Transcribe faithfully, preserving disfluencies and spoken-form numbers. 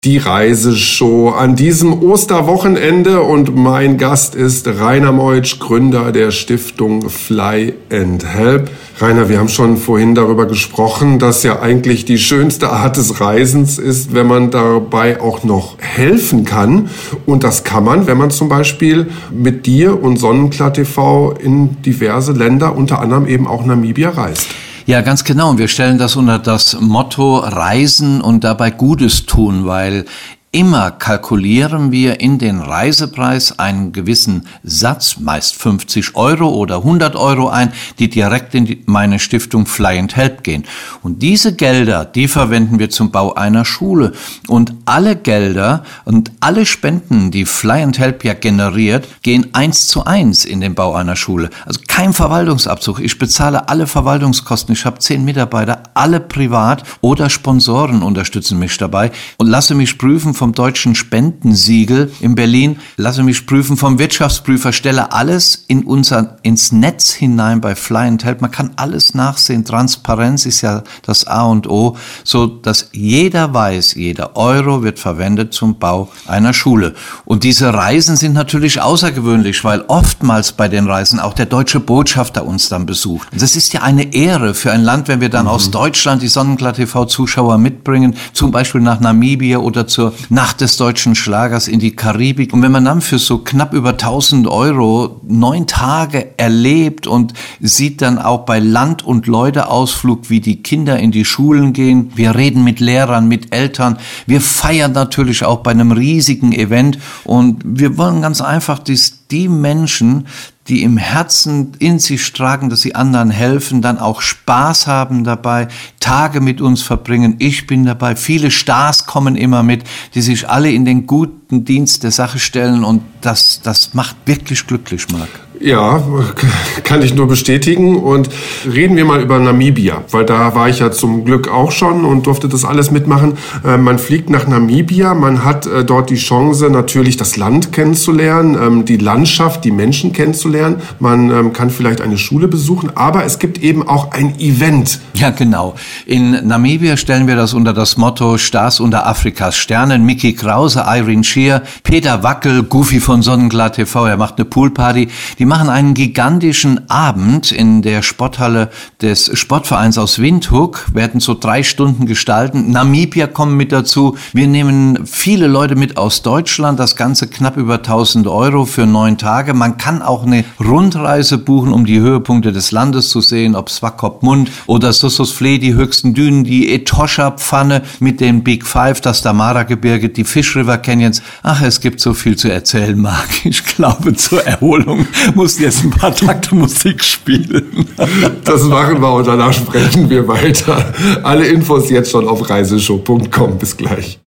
Die Reiseshow an diesem Osterwochenende und mein Gast ist Rainer Meutsch, Gründer der Stiftung Fly and Help. Rainer, wir haben schon vorhin darüber gesprochen, dass ja eigentlich die schönste Art des Reisens ist, wenn man dabei auch noch helfen kann. Und das kann man, wenn man zum Beispiel mit dir und Sonnenklar T V in diverse Länder, unter anderem eben auch Namibia, reist. Ja, ganz genau. Und wir stellen das unter das Motto Reisen und dabei Gutes tun, weil immer kalkulieren wir in den Reisepreis einen gewissen Satz, meist fünfzig Euro oder hundert Euro ein, die direkt in die, meine Stiftung Fly and Help gehen. Und diese Gelder, die verwenden wir zum Bau einer Schule. Und alle Gelder und alle Spenden, die Fly and Help ja generiert, gehen eins zu eins in den Bau einer Schule. Also kein Verwaltungsabzug. Ich bezahle alle Verwaltungskosten. Ich habe zehn Mitarbeiter, alle privat oder Sponsoren unterstützen mich dabei und lasse mich prüfen vom Deutschen Spendensiegel in Berlin, lasse mich prüfen vom Wirtschaftsprüfer, stelle alles in unser, ins Netz hinein bei Fly and Help. Man kann alles nachsehen. Transparenz ist ja das A und O, so dass jeder weiß, jeder Euro wird verwendet zum Bau einer Schule. Und diese Reisen sind natürlich außergewöhnlich, weil oftmals bei den Reisen auch der deutsche Botschafter uns dann besucht. Und das ist ja eine Ehre für ein Land, wenn wir dann mhm. aus Deutschland die Sonnenklar T V-Zuschauer mitbringen, zum Beispiel nach Namibia oder zur Nacht des deutschen Schlagers in die Karibik. Und wenn man dann für so knapp über tausend Euro neun Tage erlebt und sieht dann auch bei Land- und Leute-Ausflug, wie die Kinder in die Schulen gehen. Wir reden mit Lehrern, mit Eltern. Wir feiern natürlich auch bei einem riesigen Event. Und wir wollen ganz einfach, dass die Menschen, die im Herzen in sich tragen, dass sie anderen helfen, dann auch Spaß haben dabei, Tage mit uns verbringen. Ich bin dabei. Viele Stars kommen immer mit, die sich alle in den guten Dienst der Sache stellen und das, das macht wirklich glücklich, Marc. Ja, kann ich nur bestätigen. Und reden wir mal über Namibia, weil da war ich ja zum Glück auch schon und durfte das alles mitmachen. Äh, man fliegt nach Namibia, man hat äh, dort die Chance, natürlich das Land kennenzulernen, ähm, die Landschaft, die Menschen kennenzulernen. Man ähm, kann vielleicht eine Schule besuchen, aber es gibt eben auch ein Event. Ja, genau. In Namibia stellen wir das unter das Motto Stars unter Afrikas Sternen. Micky Krause, Irene Shear, Peter Wackel, Goofy von Sonnenklar T V, er macht eine Poolparty. Die machen einen gigantischen Abend in der Sporthalle des Sportvereins aus Windhoek, werden so drei Stunden gestalten. Namibia kommen mit dazu. Wir nehmen viele Leute mit aus Deutschland, das Ganze knapp über tausend Euro für neun Tage. Man kann auch eine Rundreise buchen, um die Höhepunkte des Landes zu sehen, ob Swakopmund oder Sossusvlei, die höchsten Dünen, die Etosha-Pfanne mit dem Big Five, das Damara-Gebirge, die Fish River Canyons. Ach, es gibt so viel zu erzählen, Marc. Ich glaube, zur Erholung muss jetzt ein paar Takte Musik spielen. Das machen wir und danach sprechen wir weiter. Alle Infos jetzt schon auf reiseshow punkt com. Bis gleich.